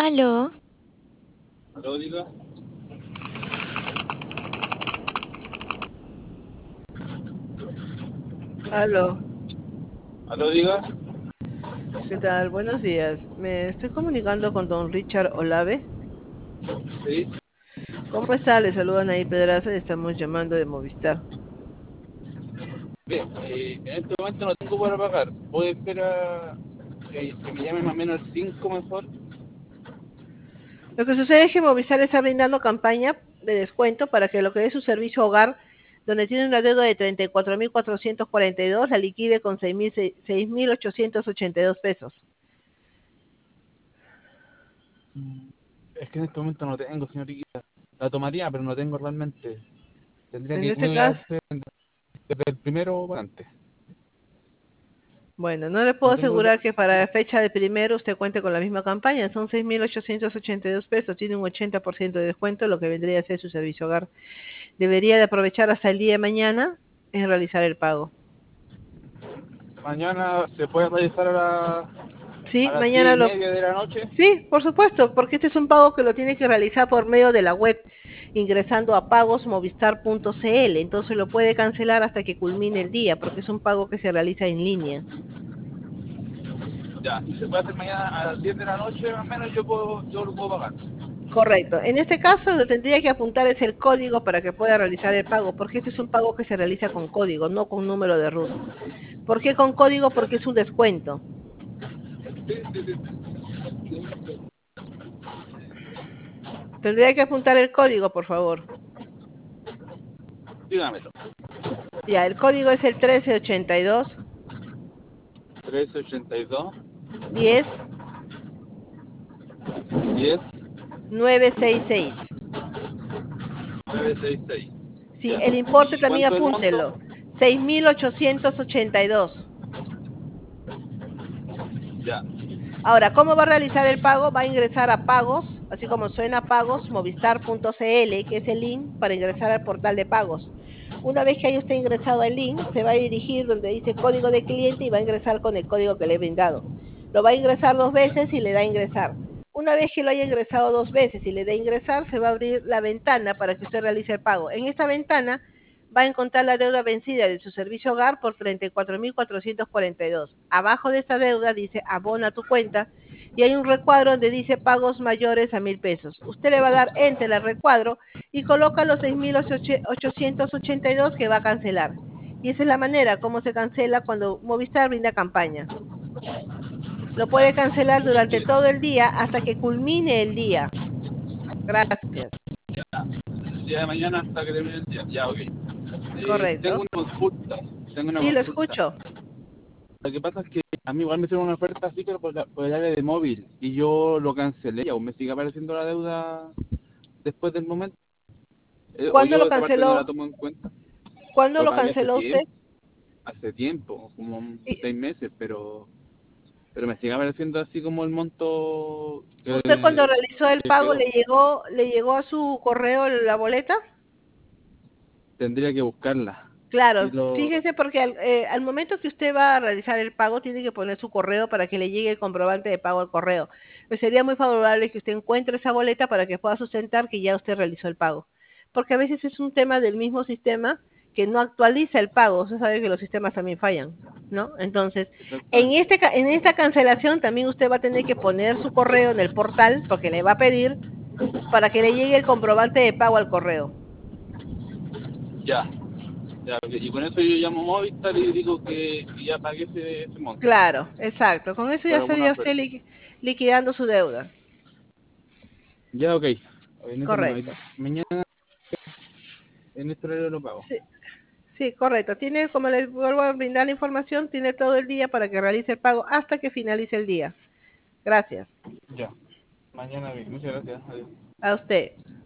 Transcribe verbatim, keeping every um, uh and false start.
Aló, ¿Aló, diga? Aló, ¿Aló, diga? ¿qué tal? Buenos días. Me estoy comunicando con don Richard Olave. Sí. ¿Cómo está? Le saludan ahí Pedraza y estamos llamando de Movistar. Bien, eh, en este momento no tengo para pagar. ¿Puede esperar que, que me llame más o menos el cinco mejor? Lo que sucede es que Movistar está brindando campaña de descuento para que lo que es su servicio hogar, donde tiene una deuda de treinta y cuatro mil cuatrocientos cuarenta y dos, la liquide con seis mil ochocientos ochenta y dos pesos. Mm, Es que en este momento no tengo, señorita. La tomaría, pero no tengo realmente. Tendría En que este caso, comunicarse desde el primero para antes. bueno, no le puedo No tengo asegurar que para la fecha de primero usted cuente con la misma campaña. Son seis mil ochocientos ochenta y dos pesos, tiene un ochenta por ciento de descuento, lo que vendría a ser su servicio hogar. Debería de aprovechar hasta el día de mañana en realizar el pago. mañana se puede realizar a, la, Sí, a las diez mañana y lo... media de la noche. Sí, por supuesto, porque este es un pago que lo tiene que realizar por medio de la web, ingresando a pagosmovistar punto c l. Entonces lo puede cancelar hasta que culmine el día, porque es un pago que se realiza en línea. Ya, si se puede hacer mañana a las diez de la noche, más o menos yo, puedo, yo lo puedo pagar. Correcto. En este caso, lo tendría que apuntar es el código para que pueda realizar el pago, porque este es un pago que se realiza con código, no con número de RUT. ¿Por qué con código? Porque es un descuento. Sí, sí, sí. Tendría que apuntar el código, por favor. Dígamelo. Ya, el código es el trece ochenta y dos trece ochenta y dos, diez diez, nueve seis seis. nueve seis seis. Sí, Ya. el importe ¿Y también cuánto es el monto? apúntelo. seis mil ochocientos ochenta y dos. Ya. Ahora, ¿cómo va a realizar el pago? Va a ingresar a pagos, así como suena pagos, movistar punto c l, que es el link para ingresar al portal de pagos. Una vez que haya usted ingresado al link, se va a dirigir donde dice código de cliente y va a ingresar con el código que le he brindado. Lo va a ingresar dos veces y le da a ingresar. Una vez que lo haya ingresado dos veces y le dé a ingresar, se va a abrir la ventana para que usted realice el pago. En esta ventana va a encontrar la deuda vencida de su servicio hogar por treinta y cuatro mil cuatrocientos cuarenta y dos. Abajo de esta deuda dice abona tu cuenta y hay un recuadro donde dice pagos mayores a mil pesos. Usted le va a dar enter al recuadro y coloca los seis mil ochocientos ochenta y dos que va a cancelar. Y esa es la manera como se cancela cuando Movistar brinda campaña. Lo puede cancelar durante todo el día hasta que culmine el día. Gracias. El día de mañana hasta que termine el día. Ya, ok. Eh, tengo Correcto. una consulta. Tengo una Sí, lo consulta. escucho. Lo que pasa es que a mí igual me hicieron una oferta así, pero por, la- por el área de móvil. Y yo lo cancelé y aún me sigue apareciendo la deuda después del momento. Eh, o ¿Cuándo yo lo esa parte no la canceló? tomo en cuenta. ¿Cuándo Lo lo pagué hace canceló usted? tiempo. Hace tiempo, como Y seis meses, pero pero me sigue apareciendo así como el monto ¿usted cuando que, realizó el que pago quedó. le llegó, le llegó a su correo la boleta? Tendría que buscarla. Sí Claro, lo fíjese porque al, eh, al momento que usted va a realizar el pago tiene que poner su correo para que le llegue el comprobante de pago al correo. Pues sería muy favorable que usted encuentre esa boleta para que pueda sustentar que ya usted realizó el pago. Porque a veces es un tema del mismo sistema que no actualiza el pago. Usted sabe que los sistemas también fallan, ¿no? Entonces, en exactamente. este ca- en esta cancelación también usted va a tener que poner su correo en el portal porque le va a pedir para que le llegue el comprobante de pago al correo. Ya. Ya, ok. Y con eso yo llamo a Movistar y digo que, que ya pagué ese, ese monto Claro, exacto. Con eso ya por alguna estaría usted oferta. liqui- liquidando su deuda. Ya, ok. En eso no hay. Correcto. Mañana en este horario lo pago. Sí, sí, correcto. Tiene, como les vuelvo a brindar la información, tiene todo el día para que realice el pago hasta que finalice el día. Gracias. Ya. Mañana bien. Muchas gracias. Adiós. A usted.